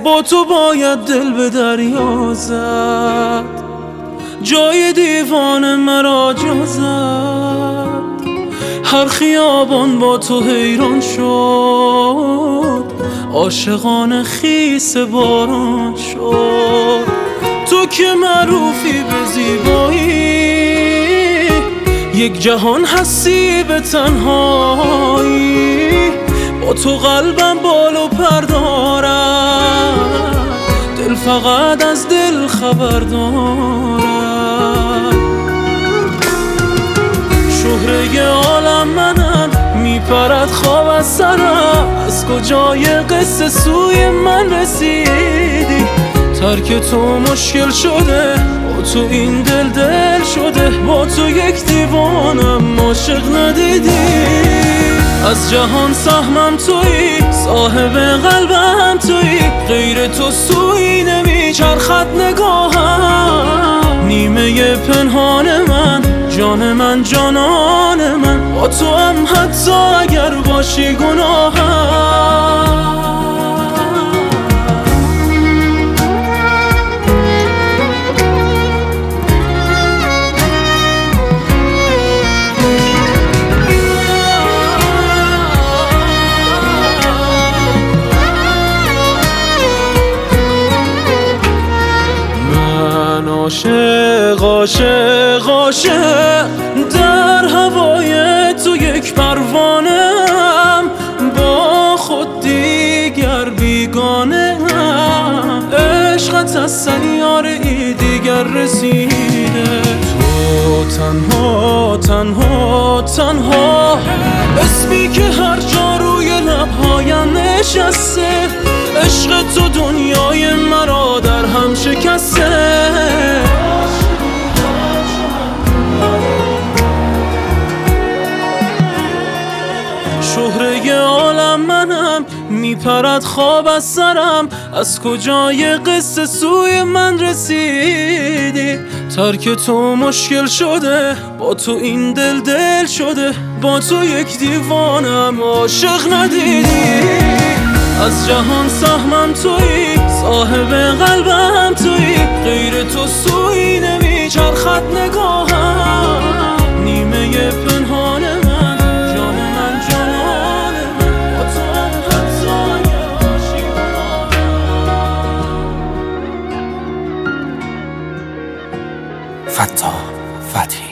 با تو باید دل به دریا زد، جای دیوان مرا جا زد. هر خیابان با تو حیران شد، عاشقان خیس باران شد. تو که معروفی به زیبایی، یک جهان هستی به تنهایی. با تو قلبم بال و پر دارد، دل فقط از دل خبر دارد. شهره عالم منم، میپرد خواب از سرم. از کجای قصه سوی من رسیدی؟ ترک تو مشکل شده، با تو این دل شده. با تو یک دیوانم، عاشق ندیدی. از جهان سهمم تویی، صاحب قلبم تویی. غیر تو سوی نمیچرخد نگاهم. نیمه پنهان من، جان من، جانان من. با تو هم حتی اگر باشی گناهم. عاشق عاشق عاشق در هوای تو یک پروانه‌ام. با خود دیگر بیگانه‌ام. عشقت از سیاره‌ای دیگر رسیده. تو تنها تنها تنها، اسمی که هر جا روی لبهایم نشسته. عشق تو دنیای مرا در هم شکسته. شهره عالم منم، میپرد خواب از سرم. از کجای قصه سوی من رسیدی؟ ترک تو مشکل شده، با تو این دل شده. با تو یک دیوانم، عاشق ندیدی. از جهان سهمم تویی، صاحب قلبم تویی. غیر تو سوی نمیچرخد نگاهم. نیمه پنهان من، جان من، جانان من. با تو هم حتی اگر باشی گناهم. فتاح فتحی